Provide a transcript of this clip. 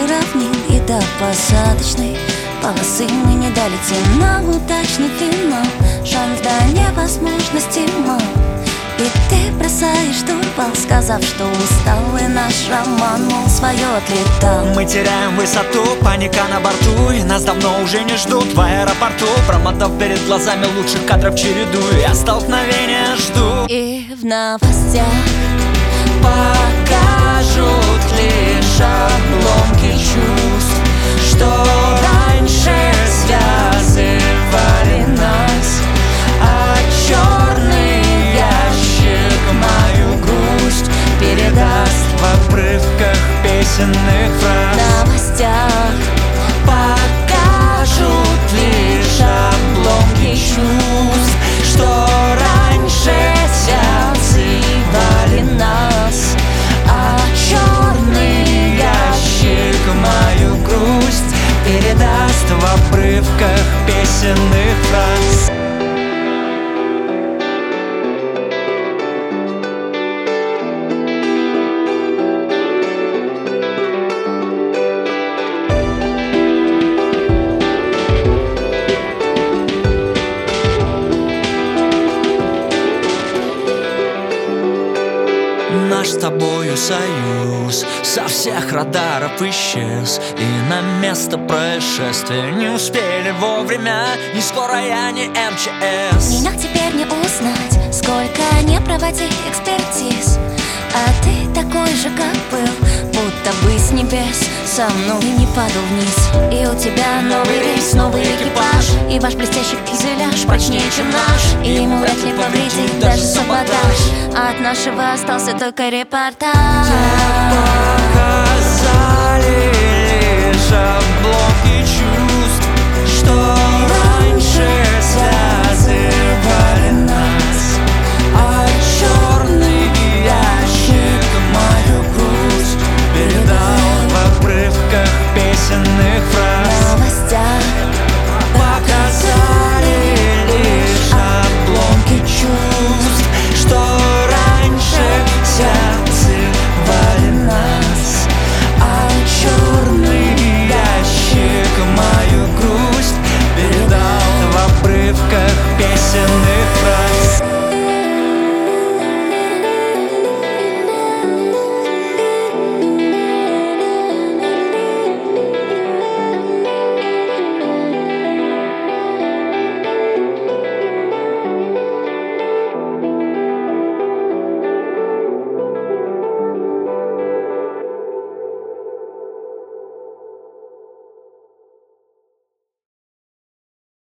равнин и до посадочной полосы мы не долетим на удачный финал. Шанс до невозможности мал, и ты бросаешь штурвал, сказав, что устал, и наш роман, мол, свое отлетал. Мы теряем высоту, паника на борту, и нас давно уже не ждут в аэропорту. Промотав перед глазами лучших кадров череду, я столкновения жду. И в новостях покажут лишь обломки чувств, что раньше связывали нас, а черный ящик мою грусть передаст в обрывках песенных фраз. в новостях покажут лишь обломки чувств, что раньше связывали нас, а черный ящик мою грусть передаст в обрывках песенных фраз. Наш с тобою союз со всех радаров исчез, и на место происшествия не успели вовремя ни скорая, ни МЧС. меня теперь не узнать, сколько не проводи экспертиз, а ты такой же, как был, будто бы с небес со мной не падал вниз. И у тебя новый рейс, новый экипаж, и ваш блестящий фюзеляж прочнее, чем наш, и ему вряд ли повредит даже саботаж, а от нашего остался только репортаж. Показали лишь обломки чувств, что раньше связывали нас, а черный ящик мою грусть передал в обрывках песенных фраз. В новостях Показали лишь обломки чувств, что раньше связывали нас, а черный ящик мою грусть передал в обрывках песенных